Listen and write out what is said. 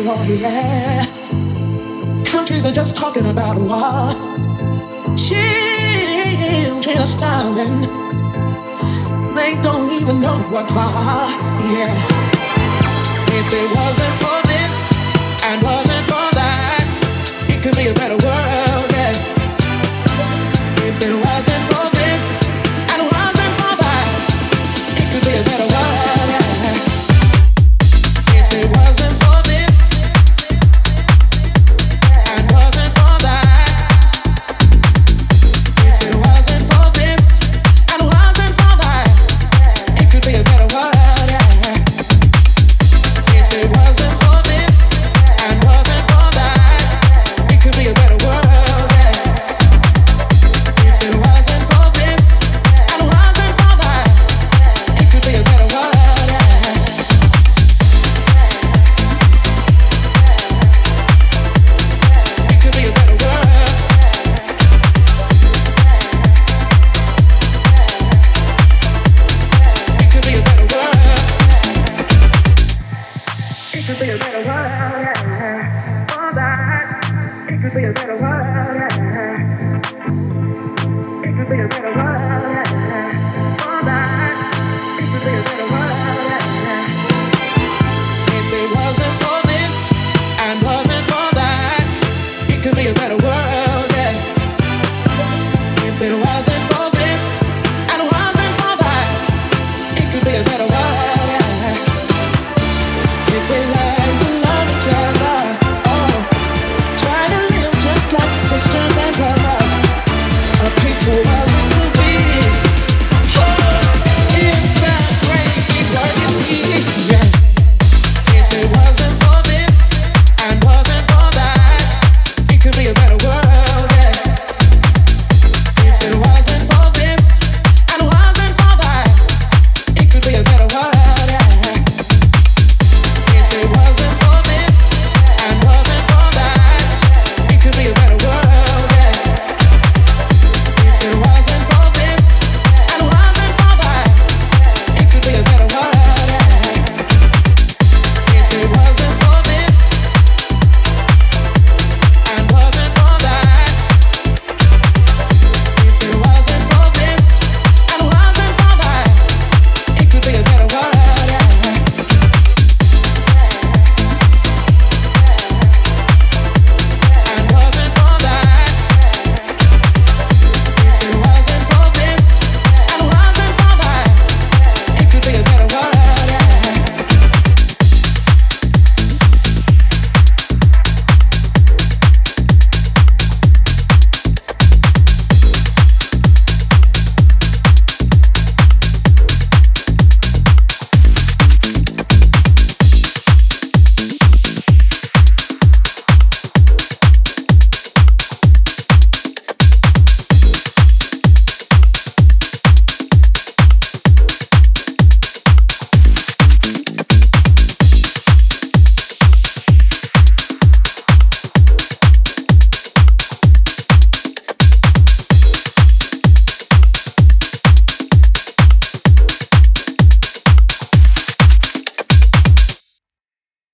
war, yeah. Countries are just talking about war. Children are starving. They don't even know what for, yeah. If it wasn't for this and wasn't for that, it could be a better world, yeah. If it wasn't for this and wasn't for that, it could be a better world, yeah. If it wasn't for this and wasn't for that, if it wasn't for this and wasn't for that, it could be a better world, yeah. If it wasn't for this and wasn't for that, it could be a better world, yeah. If it wasn't for this and wasn't for that, it could be a better world, yeah. It could be a better world. It could be a better world. It could be a better world, yeah. For that, it could be a better world, yeah.